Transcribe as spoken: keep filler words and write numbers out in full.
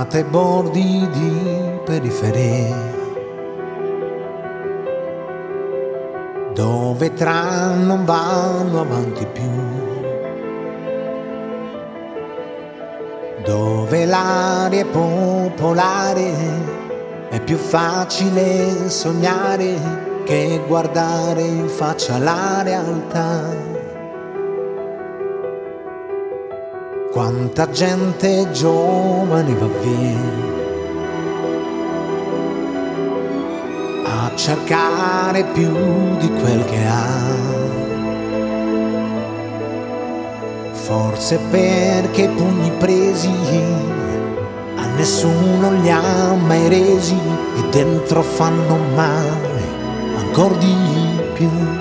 fermate ai bordi di periferia, dove tram non vanno avanti più, dove l'aria è popolare, è più facile sognare che guardare in faccia la realtà. Quanta gente giovane va via a cercare più di quel che ha, forse perché i pugni presi a nessuno li ha mai resi e dentro fanno male ancor di più.